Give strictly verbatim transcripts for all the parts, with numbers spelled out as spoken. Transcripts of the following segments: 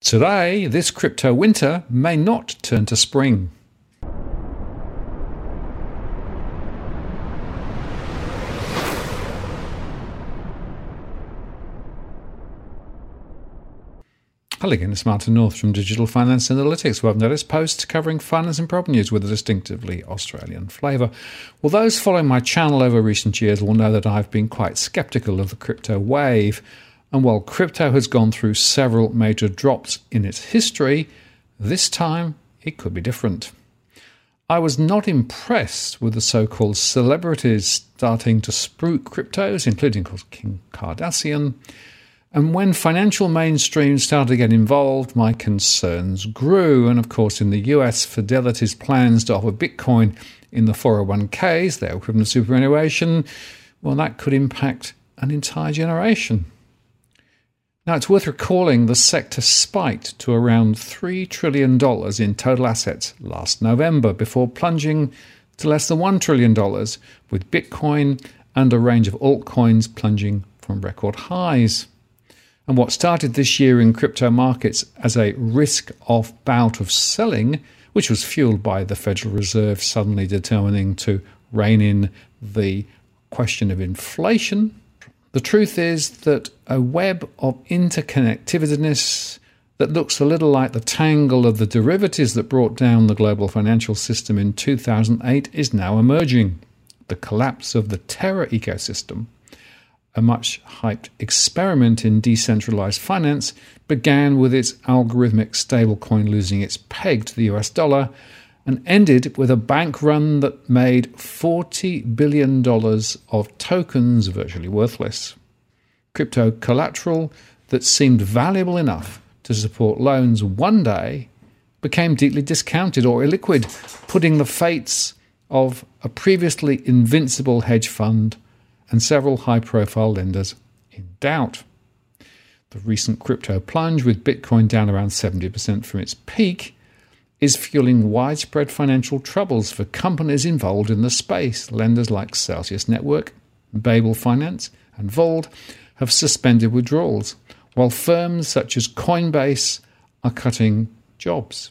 Today, this crypto winter may not turn to spring. Hello again, it's Martin North from Digital Finance Analytics, where I've noticed posts covering finance and prop news with a distinctively Australian flavour. Well, those following my channel over recent years will know that I've been quite sceptical of the crypto wave. And while crypto has gone through several major drops in its history, this time it could be different. I was not impressed with the so-called celebrities starting to spruik cryptos, including Kim Kardashian. And when financial mainstream started to get involved, my concerns grew. And of course, in the U S, Fidelity's plans to offer Bitcoin in the four oh one k's, their equivalent superannuation, well, that could impact an entire generation. Now, it's worth recalling the sector spiked to around three trillion dollars in total assets last November before plunging to less than one trillion dollars, with Bitcoin and a range of altcoins plunging from record highs. And what started this year in crypto markets as a risk-off bout of selling, which was fueled by the Federal Reserve suddenly determining to rein in the question of inflation, the truth is that a web of interconnectivitedness that looks a little like the tangle of the derivatives that brought down the global financial system in two thousand eight is now emerging. The collapse of the Terra ecosystem, a much-hyped experiment in decentralized finance, began with its algorithmic stablecoin losing its peg to the U S dollar and ended with a bank run that made forty billion dollars of tokens virtually worthless. Crypto collateral that seemed valuable enough to support loans one day became deeply discounted or illiquid, putting the fates of a previously invincible hedge fund and several high-profile lenders in doubt. The recent crypto plunge, with Bitcoin down around seventy percent from its peak, is fueling widespread financial troubles for companies involved in the space. Lenders like Celsius Network, Babel Finance, and Vold have suspended withdrawals, while firms such as Coinbase are cutting jobs.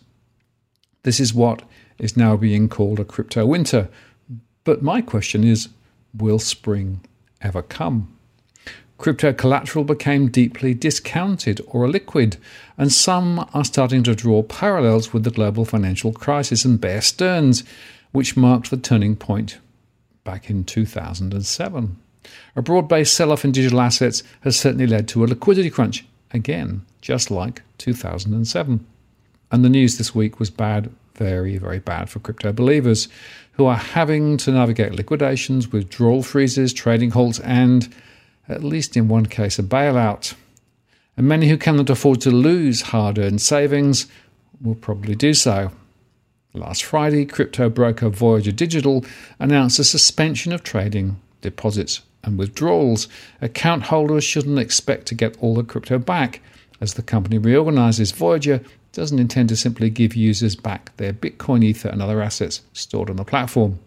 This is what is now being called a crypto winter. But my question is, will spring ever come? Crypto collateral became deeply discounted or illiquid, and some are starting to draw parallels with the global financial crisis and Bear Stearns, which marked the turning point back in two thousand seven. A broad-based sell-off in digital assets has certainly led to a liquidity crunch, again, just like two thousand seven. And the news this week was bad, very, very bad for crypto believers, who are having to navigate liquidations, withdrawal freezes, trading halts, and at least in one case, a bailout. And many who cannot afford to lose hard-earned savings will probably do so. Last Friday, crypto broker Voyager Digital announced a suspension of trading, deposits and withdrawals. Account holders shouldn't expect to get all the crypto back. As the company reorganizes, Voyager doesn't intend to simply give users back their Bitcoin, Ether and other assets stored on the platform.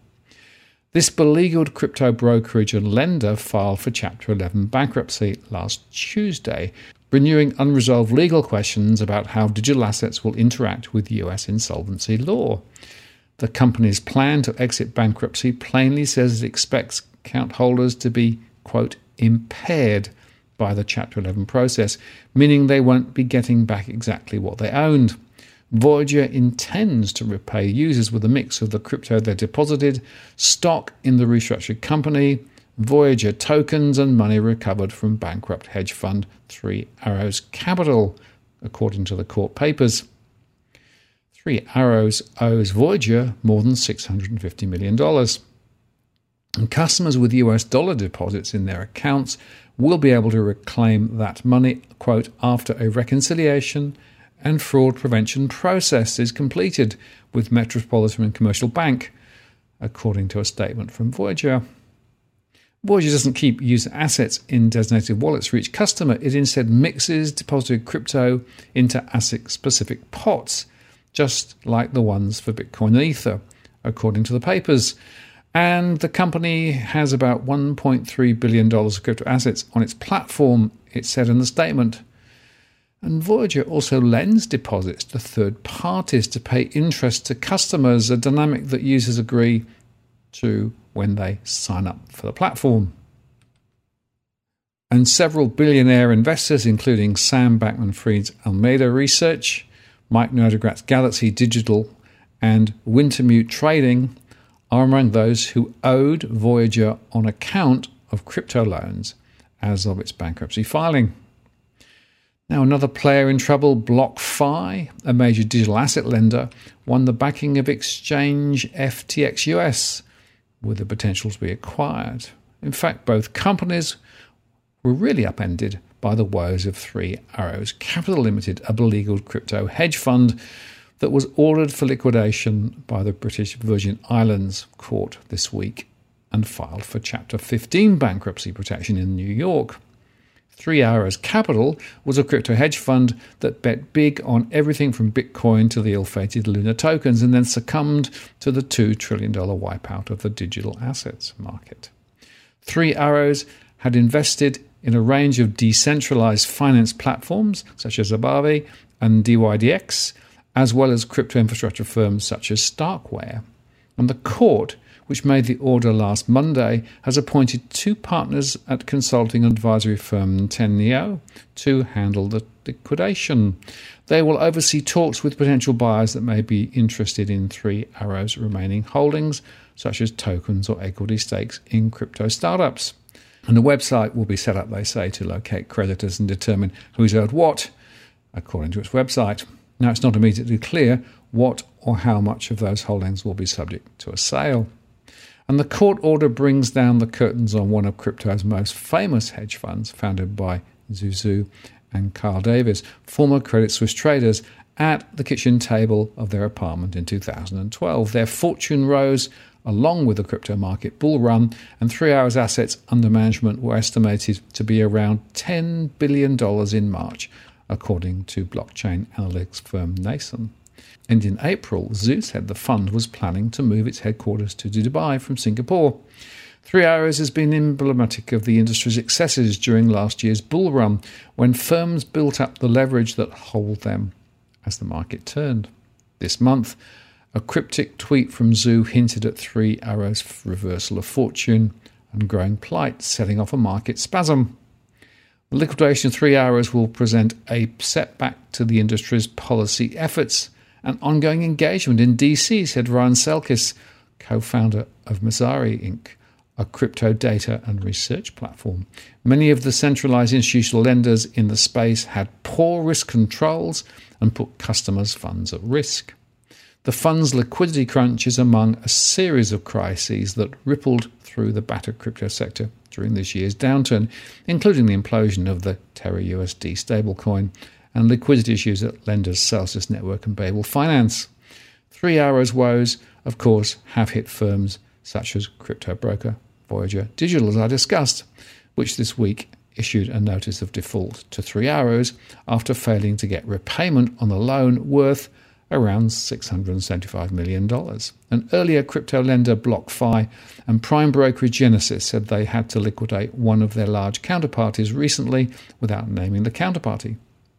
This beleaguered crypto brokerage and lender filed for Chapter eleven bankruptcy last Tuesday, renewing unresolved legal questions about how digital assets will interact with U S insolvency law. The company's plan to exit bankruptcy plainly says it expects account holders to be, quote, impaired by the Chapter eleven process, meaning they won't be getting back exactly what they owned. Voyager intends to repay users with a mix of the crypto they deposited, stock in the restructured company, Voyager tokens, and money recovered from bankrupt hedge fund Three Arrows Capital, according to the court papers. Three Arrows owes Voyager more than six hundred fifty million dollars. And customers with U S dollar deposits in their accounts will be able to reclaim that money, quote, after a reconciliation and fraud prevention process is completed with Metropolitan and Commercial Bank, according to a statement from Voyager. Voyager doesn't keep user assets in designated wallets for each customer. It instead mixes deposited crypto into asset-specific pots, just like the ones for Bitcoin and Ether, according to the papers. And the company has about one point three billion dollars of crypto assets on its platform, it said in the statement. And Voyager also lends deposits to third parties to pay interest to customers, a dynamic that users agree to when they sign up for the platform. And several billionaire investors, including Sam Bankman-Fried's Alameda Research, Mike Nordegrat's Galaxy Digital, and Wintermute Trading, are among those who owed Voyager on account of crypto loans as of its bankruptcy filing. Now, another player in trouble, BlockFi, a major digital asset lender, won the backing of exchange F T X U S with the potential to be acquired. In fact, both companies were really upended by the woes of Three Arrows Capital Limited, a beleaguered crypto hedge fund that was ordered for liquidation by the British Virgin Islands court this week and filed for Chapter fifteen bankruptcy protection in New York. Three Arrows Capital was a crypto hedge fund that bet big on everything from Bitcoin to the ill-fated Luna tokens and then succumbed to the two trillion dollars wipeout of the digital assets market. Three Arrows had invested in a range of decentralized finance platforms such as Aave and D Y D X, as well as crypto infrastructure firms such as Starkware. And the court, which made the order last Monday, has appointed two partners at consulting and advisory firm Teneo to handle the liquidation. They will oversee talks with potential buyers that may be interested in Three Arrows' remaining holdings, such as tokens or equity stakes in crypto startups. And a website will be set up, they say, to locate creditors and determine who's owed what, according to its website. Now, it's not immediately clear what or how much of those holdings will be subject to a sale. And the court order brings down the curtains on one of crypto's most famous hedge funds, founded by Zhu Zhu and Carl Davis, former Credit Suisse traders, at the kitchen table of their apartment in two thousand twelve. Their fortune rose along with the crypto market bull run, and Three Arrows' assets under management were estimated to be around ten billion dollars in March, according to blockchain analytics firm Nason. And in April, Zhu said the fund was planning to move its headquarters to Dubai from Singapore. Three Arrows has been emblematic of the industry's excesses during last year's bull run, when firms built up the leverage that hold them as the market turned. This month, a cryptic tweet from Zhu hinted at Three Arrows' reversal of fortune and growing plight, setting off a market spasm. The liquidation of Three Arrows will present a setback to the industry's policy efforts and ongoing engagement in D C, said Ryan Selkis, co-founder of Messari Incorporated, a crypto data and research platform. Many of the centralized institutional lenders in the space had poor risk controls and put customers' funds at risk. The fund's liquidity crunch is among a series of crises that rippled through the battered crypto sector during this year's downturn, including the implosion of the Terra U S D stablecoin and liquidity issues at lenders Celsius Network and Babel Finance. Three Arrows' woes, of course, have hit firms such as crypto broker Voyager Digital, as I discussed, which this week issued a notice of default to Three Arrows after failing to get repayment on the loan worth around six hundred seventy-five million dollars. An earlier crypto lender, BlockFi, and prime brokerage Genesis said they had to liquidate one of their large counterparties recently without naming the counterparty.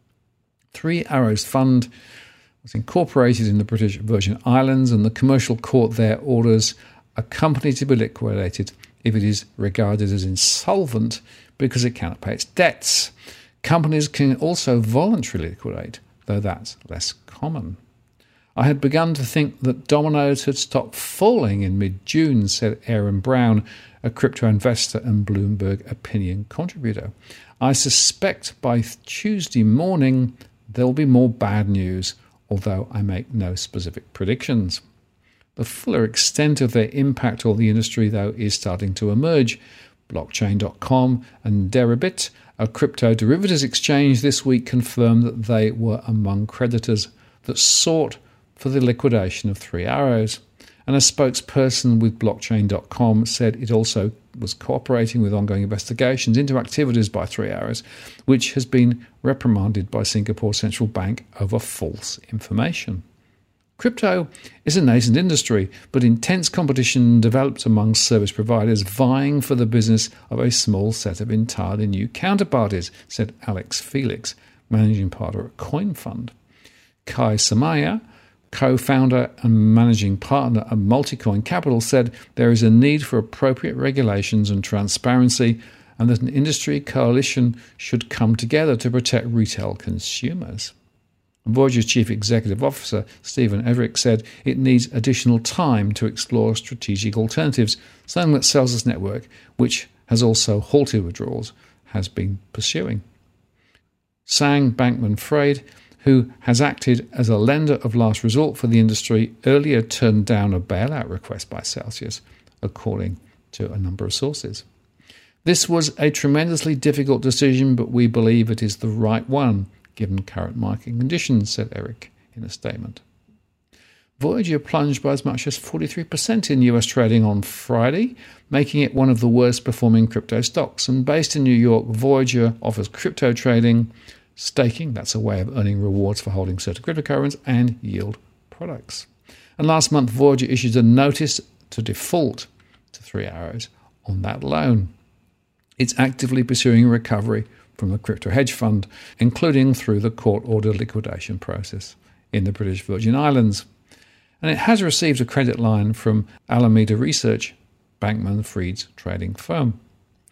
Three Arrows Fund was incorporated in the British Virgin Islands, and the commercial court there orders a company to be liquidated if it is regarded as insolvent because it cannot pay its debts. Companies can also voluntarily liquidate, though that's less common. I had begun to think that dominoes had stopped falling in mid-June, said Aaron Brown, a crypto investor and Bloomberg opinion contributor. I suspect by Tuesday morning there will be more bad news, although I make no specific predictions. The fuller extent of their impact on the industry, though, is starting to emerge. Blockchain dot com and Deribit, a crypto derivatives exchange, this week confirmed that they were among creditors that sought for the liquidation of Three Arrows. And a spokesperson with Blockchain dot com said it also was cooperating with ongoing investigations into activities by Three Arrows, which has been reprimanded by Singapore Central Bank over false information. Crypto is a nascent industry, but intense competition developed among service providers vying for the business of a small set of entirely new counterparties, said Alex Felix, managing partner at CoinFund. Kai Samaya, co-founder and managing partner at Multicoin Capital, said there is a need for appropriate regulations and transparency, and that an industry coalition should come together to protect retail consumers. Voyager's Chief Executive Officer, Stephen Everick, said it needs additional time to explore strategic alternatives, something that Celsius Network, which has also halted withdrawals, has been pursuing. Sang Bankman-Fried, who has acted as a lender of last resort for the industry, earlier turned down a bailout request by Celsius, according to a number of sources. This was a tremendously difficult decision, but we believe it is the right one, given current market conditions, said Eric in a statement. Voyager plunged by as much as forty-three percent in U S trading on Friday, making it one of the worst performing crypto stocks. And based in New York, Voyager offers crypto trading, staking, that's a way of earning rewards for holding certain cryptocurrencies, and yield products. And last month, Voyager issued a notice to default to Three Arrows on that loan. It's actively pursuing a recovery from the crypto hedge fund, including through the court-ordered liquidation process in the British Virgin Islands. And it has received a credit line from Alameda Research, Bankman-Fried's trading firm.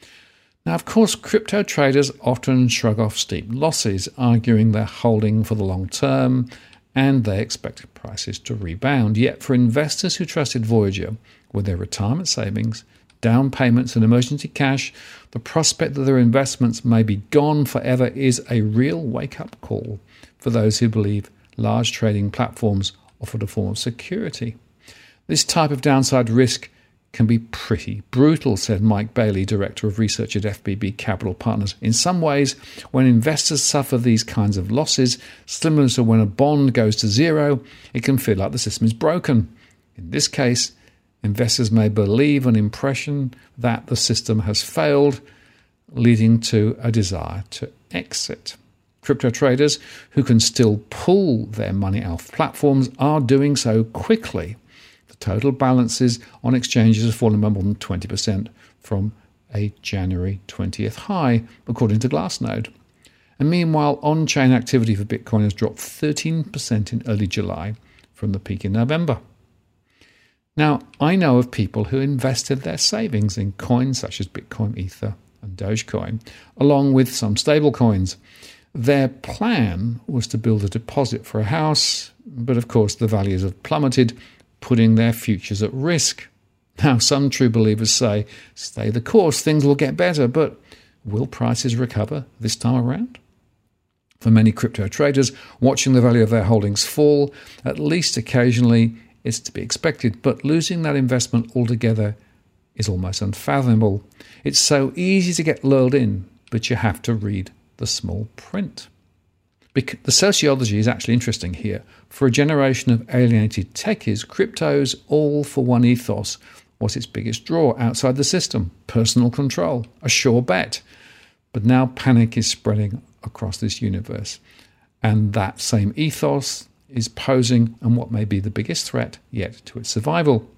Now, of course, crypto traders often shrug off steep losses, arguing they're holding for the long term and they expect prices to rebound. Yet for investors who trusted Voyager with their retirement savings, down payments and emergency cash, the prospect that their investments may be gone forever is a real wake-up call for those who believe large trading platforms offered a form of security. This type of downside risk can be pretty brutal, said Mike Bailey, Director of Research at F B B Capital Partners. In some ways, when investors suffer these kinds of losses, similar to when a bond goes to zero, it can feel like the system is broken. In this case, investors may believe an impression that the system has failed, leading to a desire to exit. Crypto traders who can still pull their money off platforms are doing so quickly. The total balances on exchanges have fallen by more than twenty percent from a January twentieth high, according to Glassnode. And meanwhile, on-chain activity for Bitcoin has dropped thirteen percent in early July from the peak in November. Now, I know of people who invested their savings in coins such as Bitcoin, Ether, and Dogecoin, along with some stable coins. Their plan was to build a deposit for a house, but of course the values have plummeted, putting their futures at risk. Now, some true believers say, stay the course, things will get better, but will prices recover this time around? For many crypto traders, watching the value of their holdings fall, at least occasionally, is to be expected, but losing that investment altogether is almost unfathomable. It's so easy to get lulled in, but you have to read the small print. Because the sociology is actually interesting here. For a generation of alienated techies, crypto's all for one ethos was its biggest draw outside the system: personal control, a sure bet. But now panic is spreading across this universe, and that same ethos is posing and what may be the biggest threat yet to its survival.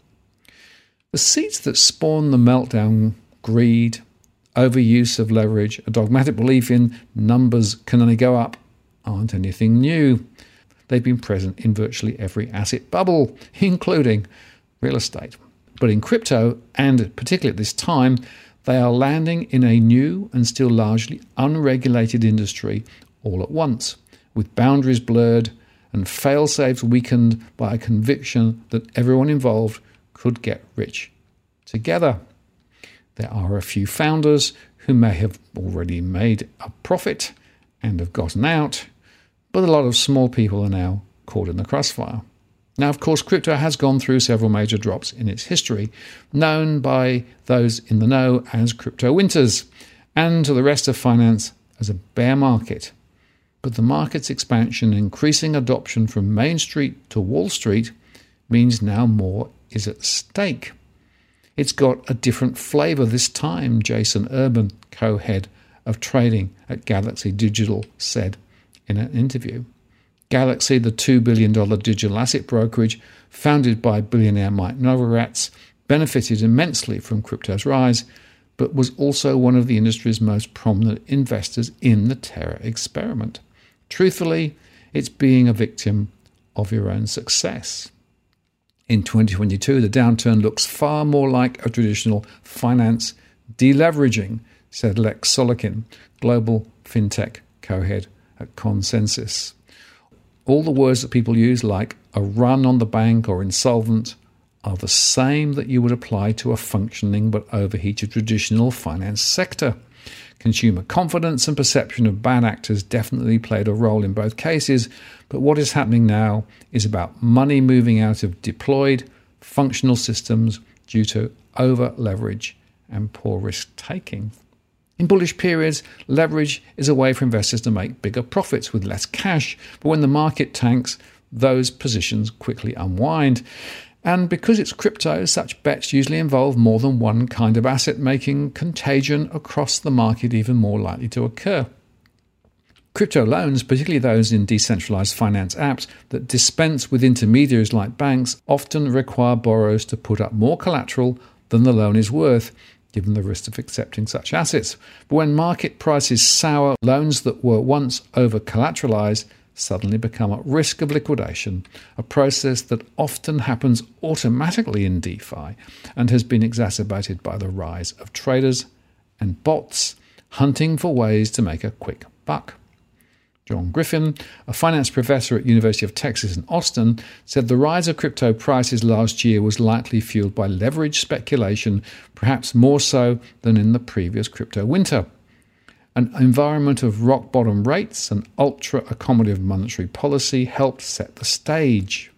The seeds that spawn the meltdown, greed, overuse of leverage, a dogmatic belief in numbers can only go up, aren't anything new. They've been present in virtually every asset bubble, including real estate. But in crypto, and particularly at this time, they are landing in a new and still largely unregulated industry all at once, with boundaries blurred and fail-safes weakened by a conviction that everyone involved could get rich together. There are a few founders who may have already made a profit and have gotten out, but a lot of small people are now caught in the crossfire. Now, of course, crypto has gone through several major drops in its history, known by those in the know as crypto winters, and to the rest of finance as a bear market. But the market's expansion, increasing adoption from Main Street to Wall Street, means now more is at stake. It's got a different flavour this time, Jason Urban, co-head of trading at Galaxy Digital, said in an interview. Galaxy, the two billion dollars digital asset brokerage founded by billionaire Mike Novogratz, benefited immensely from crypto's rise, but was also one of the industry's most prominent investors in the Terra experiment. Truthfully, it's being a victim of your own success. In twenty twenty-two, the downturn looks far more like a traditional finance deleveraging, said Lex Solikin, global fintech co-head at Consensus. All the words that people use, like a run on the bank or insolvent, are the same that you would apply to a functioning but overheated traditional finance sector. Consumer confidence and perception of bad actors definitely played a role in both cases, but what is happening now is about money moving out of deployed, functional systems due to over-leverage and poor risk-taking. In bullish periods, leverage is a way for investors to make bigger profits with less cash, but when the market tanks, those positions quickly unwind. And because it's crypto, such bets usually involve more than one kind of asset, making contagion across the market even more likely to occur. Crypto loans, particularly those in decentralized finance apps that dispense with intermediaries like banks, often require borrowers to put up more collateral than the loan is worth, given the risk of accepting such assets. But when market prices sour, loans that were once over-collateralized suddenly become at risk of liquidation, a process that often happens automatically in DeFi and has been exacerbated by the rise of traders and bots hunting for ways to make a quick buck. John Griffin, a finance professor at University of Texas in Austin, said the rise of crypto prices last year was likely fueled by leverage speculation, perhaps more so than in the previous crypto winter. An environment of rock-bottom rates and ultra-accommodative monetary policy helped set the stage.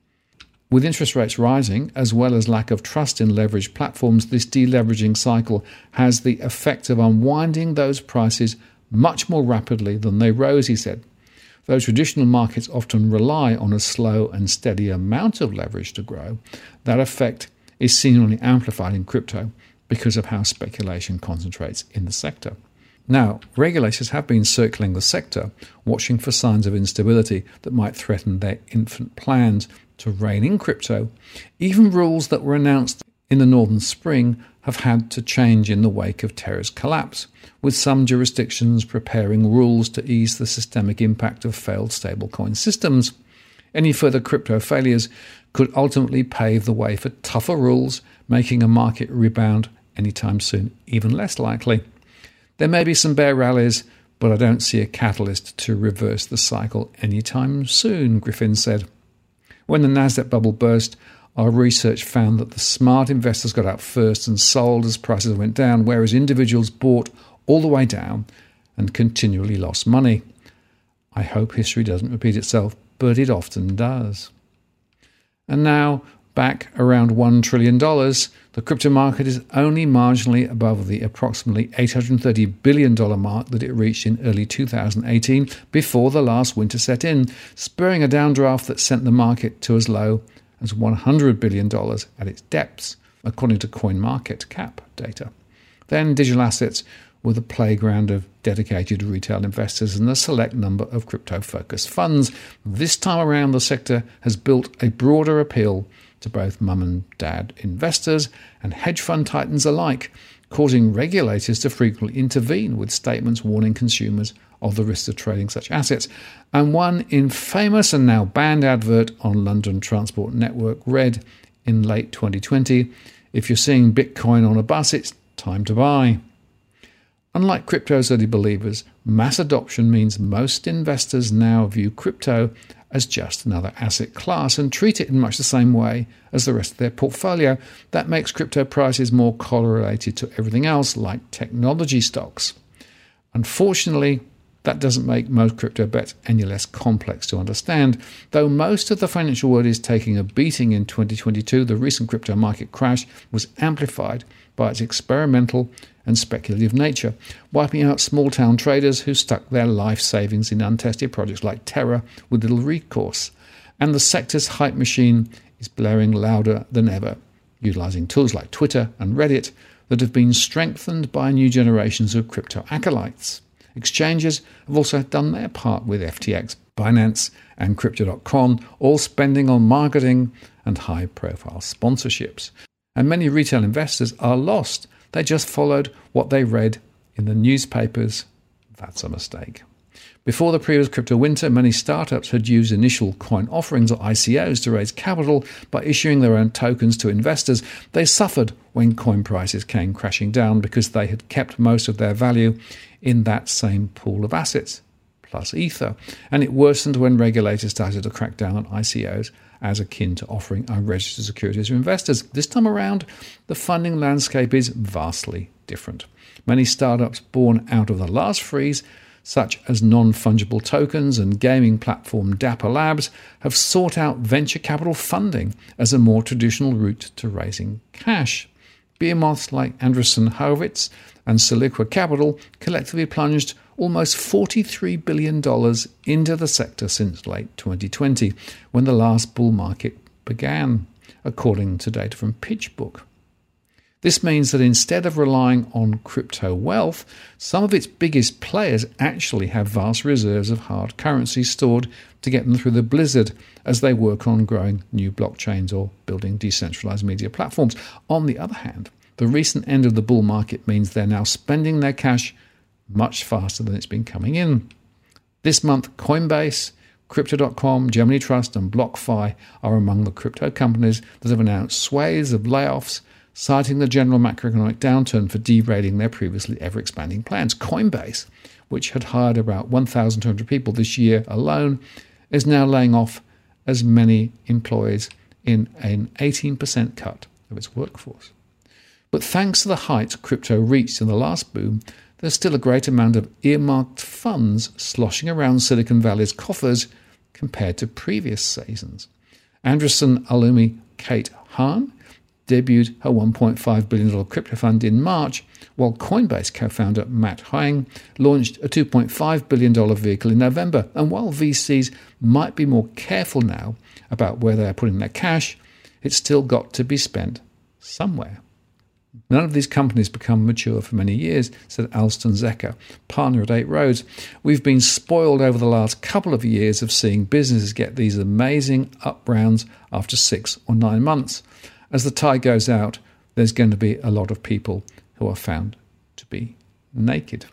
With interest rates rising, as well as lack of trust in leveraged platforms, this deleveraging cycle has the effect of unwinding those prices much more rapidly than they rose, he said. Though traditional markets often rely on a slow and steady amount of leverage to grow, that effect is seemingly amplified in crypto because of how speculation concentrates in the sector. Now, regulators have been circling the sector, watching for signs of instability that might threaten their infant plans to rein in crypto. Even rules that were announced in the Northern Spring have had to change in the wake of Terra's collapse, with some jurisdictions preparing rules to ease the systemic impact of failed stablecoin systems. Any further crypto failures could ultimately pave the way for tougher rules, making a market rebound anytime soon even less likely. There may be some bear rallies, but I don't see a catalyst to reverse the cycle anytime soon, Griffin said. When the Nasdaq bubble burst, our research found that the smart investors got out first and sold as prices went down, whereas individuals bought all the way down and continually lost money. I hope history doesn't repeat itself, but it often does. And now, back around one trillion dollars, the crypto market is only marginally above the approximately eight hundred thirty billion dollars mark that it reached in early two thousand eighteen before the last winter set in, spurring a downdraft that sent the market to as low as one hundred billion dollars at its depths, according to CoinMarketCap data. Then digital assets were the playground of dedicated retail investors and a select number of crypto-focused funds. This time around, the sector has built a broader appeal to both mum and dad investors and hedge fund titans alike, causing regulators to frequently intervene with statements warning consumers of the risks of trading such assets. And one infamous and now banned advert on London Transport Network read in late twenty twenty, "If you're seeing Bitcoin on a bus, it's time to buy." Unlike crypto's early believers, mass adoption means most investors now view crypto as just another asset class and treat it in much the same way as the rest of their portfolio. That makes crypto prices more correlated to everything else, like technology stocks. Unfortunately, that doesn't make most crypto bets any less complex to understand. Though most of the financial world is taking a beating in twenty twenty-two, the recent crypto market crash was amplified by its experimental and speculative nature, wiping out small-town traders who stuck their life savings in untested projects like Terra with little recourse. And the sector's hype machine is blaring louder than ever, utilizing tools like Twitter and Reddit that have been strengthened by new generations of crypto acolytes. Exchanges have also done their part with F T X, Binance, and Crypto dot com, all spending on marketing and high-profile sponsorships. And many retail investors are lost. They just followed what they read in the newspapers. That's a mistake. Before the previous crypto winter, many startups had used initial coin offerings or I C Os to raise capital by issuing their own tokens to investors. They suffered when coin prices came crashing down because they had kept most of their value in that same pool of assets, plus Ether. And it worsened when regulators started to crack down on I C Os as akin to offering unregistered securities to investors. This time around, the funding landscape is vastly different. Many startups born out of the last freeze, such as non-fungible tokens and gaming platform Dapper Labs, have sought out venture capital funding as a more traditional route to raising cash. Behemoths like Andreessen Horowitz and Siliqua Capital collectively plunged almost forty-three billion dollars into the sector since late twenty twenty, when the last bull market began, according to data from PitchBook. This means that instead of relying on crypto wealth, some of its biggest players actually have vast reserves of hard currency stored to get them through the blizzard as they work on growing new blockchains or building decentralized media platforms. On the other hand, the recent end of the bull market means they're now spending their cash much faster than it's been coming in. This month, Coinbase, Crypto dot com, Gemini Trust and BlockFi are among the crypto companies that have announced swathes of layoffs, citing the general macroeconomic downturn for derailing their previously ever-expanding plans. Coinbase, which had hired about one thousand two hundred people this year alone, is now laying off as many employees in an eighteen percent cut of its workforce. But thanks to the heights crypto reached in the last boom, there's still a great amount of earmarked funds sloshing around Silicon Valley's coffers compared to previous seasons. Andreessen alumni Kate Hahn debuted her one point five billion dollars crypto fund in March, while Coinbase co-founder Matt Hwang launched a two point five billion dollars vehicle in November. And while V Cs might be more careful now about where they are putting their cash, it's still got to be spent somewhere. None of these companies become mature for many years, said Alston Zecker, partner at Eight Roads. We've been spoiled over the last couple of years of seeing businesses get these amazing up rounds after six or nine months. As the tide goes out, there's going to be a lot of people who are found to be naked.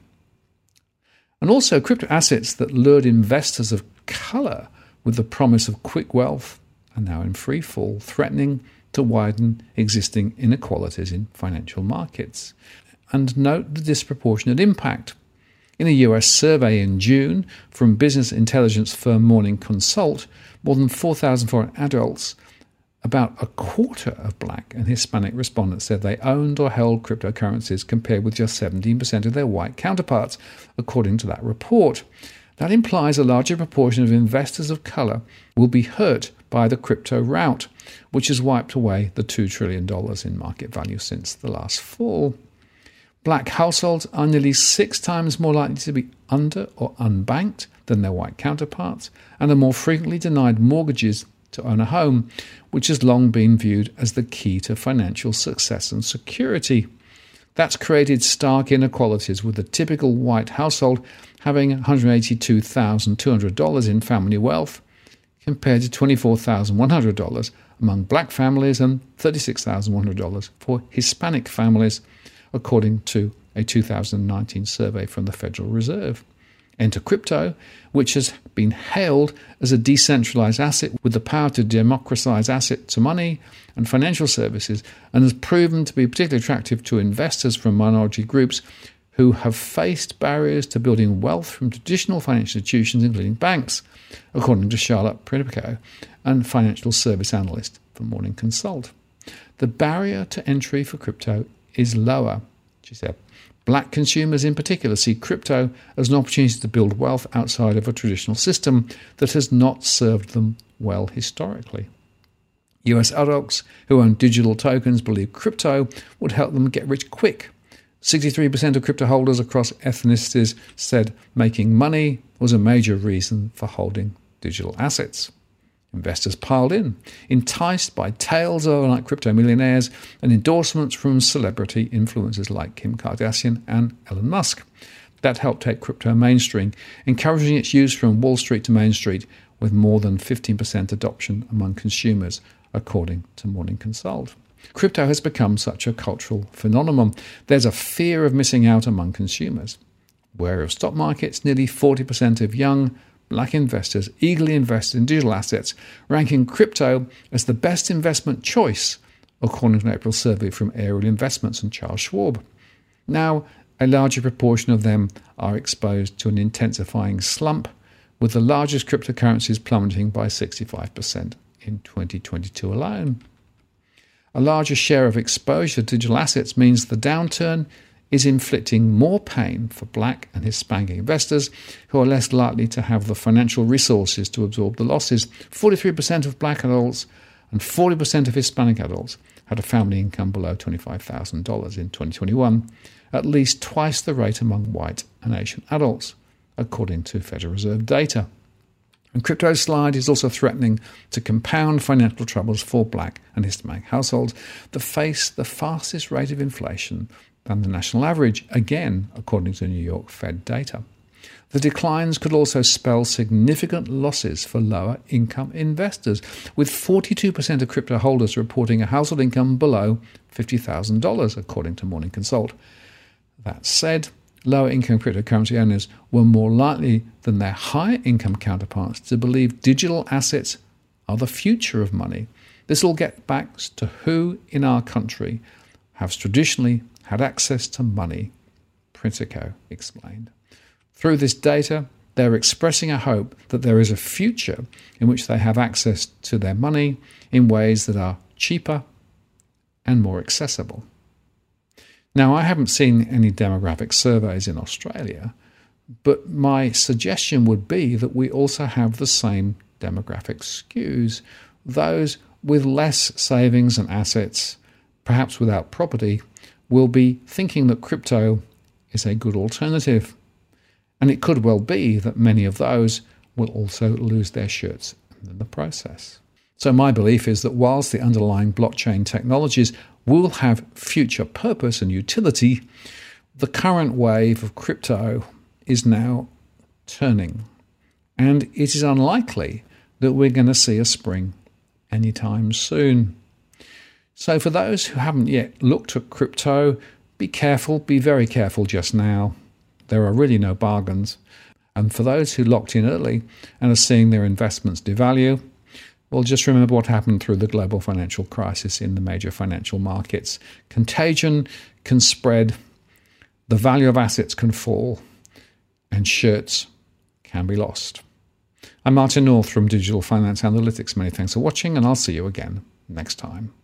And also crypto assets that lured investors of colour with the promise of quick wealth are now in free fall, threatening to widen existing inequalities in financial markets. And note the disproportionate impact. In a U S survey in June from business intelligence firm Morning Consult, more than four thousand foreign adults, about a quarter of Black and Hispanic respondents said they owned or held cryptocurrencies, compared with just seventeen percent of their white counterparts, according to that report. That implies a larger proportion of investors of colour will be hurt by the crypto rout, which has wiped away the two trillion dollars in market value since the last fall. Black households are nearly six times more likely to be under or unbanked than their white counterparts, and are more frequently denied mortgages to own a home, which has long been viewed as the key to financial success and security. That's created stark inequalities, with the typical white household having one hundred eighty-two thousand two hundred dollars in family wealth, compared to twenty-four thousand one hundred dollars among Black families and thirty-six thousand one hundred dollars for Hispanic families, according to a two thousand nineteen survey from the Federal Reserve. Enter crypto, which has been hailed as a decentralized asset with the power to democratize asset to money and financial services, and has proven to be particularly attractive to investors from minority groups who have faced barriers to building wealth from traditional financial institutions, including banks, according to Charlotte Pripico, and financial service analyst for Morning Consult. The barrier to entry for crypto is lower, she said. Black consumers in particular see crypto as an opportunity to build wealth outside of a traditional system that has not served them well historically. U S adults who own digital tokens believe crypto would help them get rich quick. sixty-three percent of crypto holders across ethnicities said making money was a major reason for holding digital assets. Investors piled in, enticed by tales of overnight crypto millionaires and endorsements from celebrity influencers like Kim Kardashian and Elon Musk. That helped take crypto mainstream, encouraging its use from Wall Street to Main Street, with more than fifteen percent adoption among consumers, according to Morning Consult. Crypto has become such a cultural phenomenon. There's a fear of missing out among consumers. Wary of stock markets, nearly forty percent of young black investors eagerly invested in digital assets, ranking crypto as the best investment choice, according to an April survey from Ariel Investments and Charles Schwab. Now, a larger proportion of them are exposed to an intensifying slump, with the largest cryptocurrencies plummeting by sixty-five percent in twenty twenty-two alone. A larger share of exposure to digital assets means the downturn is inflicting more pain for black and Hispanic investors who are less likely to have the financial resources to absorb the losses. forty-three percent of black adults and forty percent of Hispanic adults had a family income below twenty-five thousand dollars in twenty twenty-one, at least twice the rate among white and Asian adults, according to Federal Reserve data. And crypto's slide is also threatening to compound financial troubles for black and Hispanic households that face the fastest rate of inflation than the national average, again, according to New York Fed data. The declines could also spell significant losses for lower-income investors, with forty-two percent of crypto holders reporting a household income below fifty thousand dollars, according to Morning Consult. That said, lower-income cryptocurrency owners were more likely than their higher-income counterparts to believe digital assets are the future of money. This all gets back to who in our country has traditionally had access to money, Princico explained. Through this data, they're expressing a hope that there is a future in which they have access to their money in ways that are cheaper and more accessible. Now, I haven't seen any demographic surveys in Australia, but my suggestion would be that we also have the same demographic skews. Those with less savings and assets, perhaps without property, will be thinking that crypto is a good alternative. And it could well be that many of those will also lose their shirts in the process. So my belief is that whilst the underlying blockchain technologies will have future purpose and utility, the current wave of crypto is now turning. And it is unlikely that we're going to see a spring anytime soon. So for those who haven't yet looked at crypto, be careful, be very careful just now. There are really no bargains. And for those who locked in early and are seeing their investments devalue, well, just remember what happened through the global financial crisis in the major financial markets. Contagion can spread, the value of assets can fall, and shirts can be lost. I'm Martin North from Digital Finance Analytics. Many thanks for watching, and I'll see you again next time.